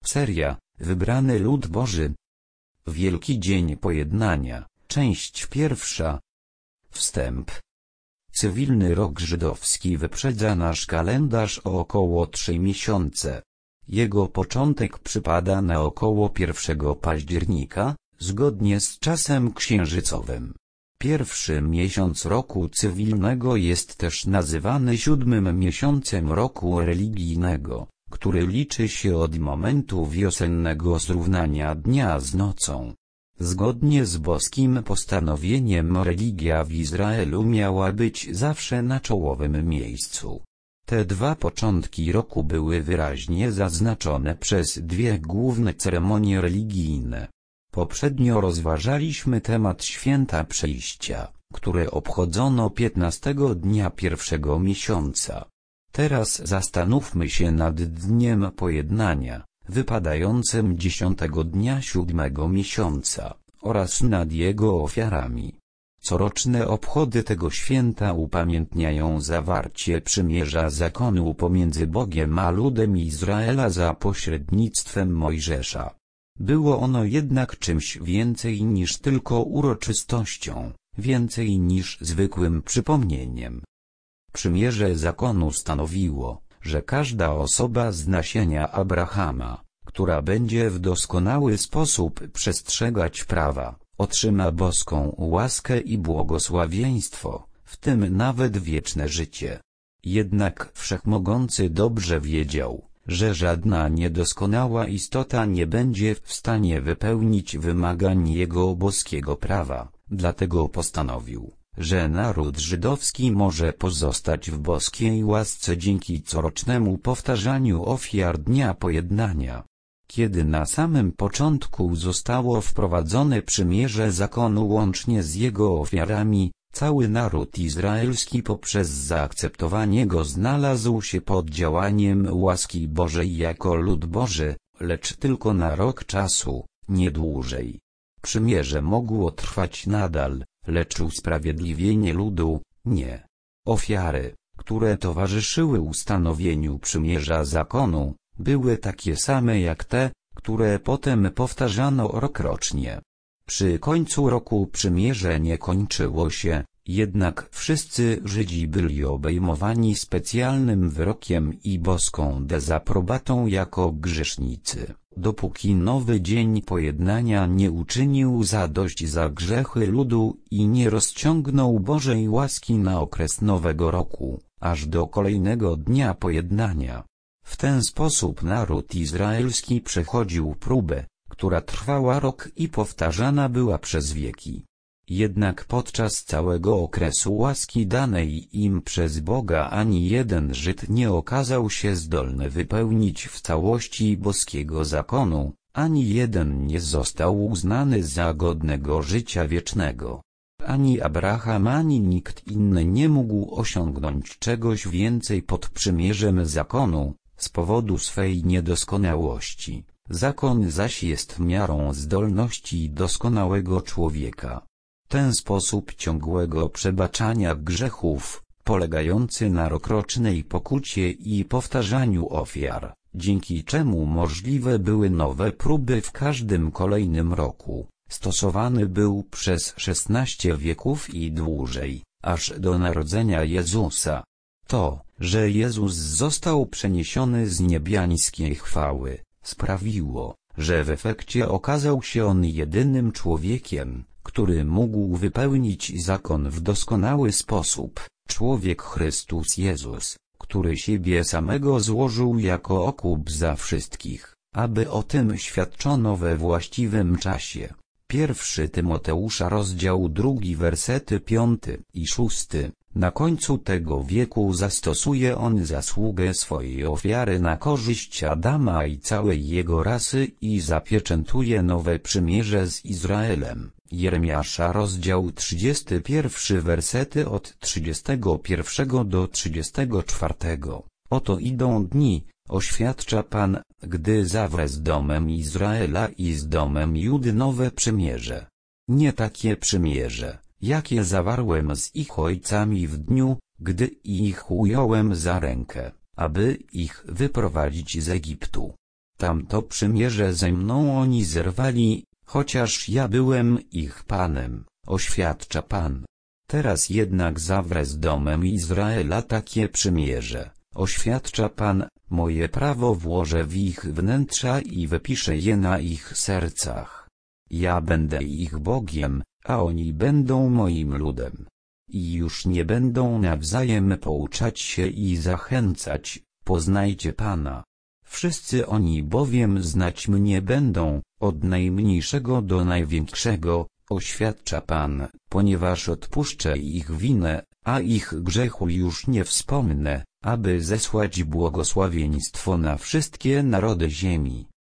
Seria, Wybrany lud Boży. Wielki Dzień Pojednania, część pierwsza. Wstęp. Cywilny rok żydowski wyprzedza nasz kalendarz o około 3 miesiące. Jego początek przypada na około 1 października, zgodnie z czasem księżycowym. Pierwszy miesiąc roku cywilnego jest też nazywany 7. miesiącem roku religijnego, który liczy się od momentu wiosennego zrównania dnia z nocą. Zgodnie z boskim postanowieniem religia w Izraelu miała być zawsze na czołowym miejscu. Te dwa początki roku były wyraźnie zaznaczone przez dwie główne ceremonie religijne. Poprzednio rozważaliśmy temat Święta Przejścia, które obchodzono 15 dnia pierwszego miesiąca. Teraz zastanówmy się nad Dniem Pojednania, wypadającym 10 dnia 7 miesiąca, oraz nad jego ofiarami. Coroczne obchody tego święta upamiętniają zawarcie przymierza zakonu pomiędzy Bogiem a ludem Izraela za pośrednictwem Mojżesza. Było ono jednak czymś więcej niż tylko uroczystością, więcej niż zwykłym przypomnieniem. Przymierze zakonu stanowiło, że każda osoba z nasienia Abrahama, która będzie w doskonały sposób przestrzegać prawa, otrzyma boską łaskę i błogosławieństwo, w tym nawet wieczne życie. Jednak Wszechmogący dobrze wiedział, że żadna niedoskonała istota nie będzie w stanie wypełnić wymagań jego boskiego prawa, dlatego postanowił, że naród żydowski może pozostać w boskiej łasce dzięki corocznemu powtarzaniu ofiar Dnia Pojednania. Kiedy na samym początku zostało wprowadzone przymierze zakonu łącznie z jego ofiarami, cały naród izraelski poprzez zaakceptowanie go znalazł się pod działaniem łaski Bożej jako lud Boży, lecz tylko na rok czasu, nie dłużej. Przymierze mogło trwać nadal, lecz usprawiedliwienie ludu nie. Ofiary, które towarzyszyły ustanowieniu przymierza zakonu, były takie same jak te, które potem powtarzano rokrocznie. Przy końcu roku przymierze nie kończyło się, jednak wszyscy Żydzi byli obejmowani specjalnym wyrokiem i boską dezaprobatą jako grzesznicy, dopóki nowy dzień pojednania nie uczynił zadość za grzechy ludu i nie rozciągnął Bożej łaski na okres nowego roku, aż do kolejnego dnia pojednania. W ten sposób naród izraelski przechodził próbę, która trwała rok i powtarzana była przez wieki. Jednak podczas całego okresu łaski danej im przez Boga ani jeden Żyd nie okazał się zdolny wypełnić w całości boskiego zakonu, ani jeden nie został uznany za godnego życia wiecznego. Ani Abraham, ani nikt inny nie mógł osiągnąć czegoś więcej pod przymierzem zakonu, z powodu swej niedoskonałości. Zakon zaś jest miarą zdolności doskonałego człowieka. Ten sposób ciągłego przebaczania grzechów, polegający na rokrocznej pokucie i powtarzaniu ofiar, dzięki czemu możliwe były nowe próby w każdym kolejnym roku, stosowany był przez 16 wieków i dłużej, aż do narodzenia Jezusa. To, że Jezus został przeniesiony z niebiańskiej chwały, sprawiło, że w efekcie okazał się On jedynym człowiekiem, który mógł wypełnić zakon w doskonały sposób, człowiek Chrystus Jezus, który siebie samego złożył jako okup za wszystkich, aby o tym świadczono we właściwym czasie. 1 Tymoteusza rozdział 2 wersety 5 i 6. Na końcu tego wieku zastosuje on zasługę swojej ofiary na korzyść Adama i całej jego rasy i zapieczętuje nowe przymierze z Izraelem. Jeremiasza rozdział 31 wersety od 31 do 34. Oto idą dni, oświadcza Pan, gdy zawrę z domem Izraela i z domem Judy nowe przymierze. Nie takie przymierze, jakie zawarłem z ich ojcami w dniu, gdy ich ująłem za rękę, aby ich wyprowadzić z Egiptu. Tamto przymierze ze mną oni zerwali, chociaż ja byłem ich Panem, oświadcza Pan. Teraz jednak zawrę z domem Izraela takie przymierze, oświadcza Pan, moje prawo włożę w ich wnętrza i wypiszę je na ich sercach. Ja będę ich Bogiem, a oni będą moim ludem. I już nie będą nawzajem pouczać się i zachęcać, poznajcie Pana. Wszyscy oni bowiem znać mnie będą, od najmniejszego do największego, oświadcza Pan, ponieważ odpuszczę ich winę, a ich grzechu już nie wspomnę, aby zesłać błogosławieństwo na wszystkie narody ziemi.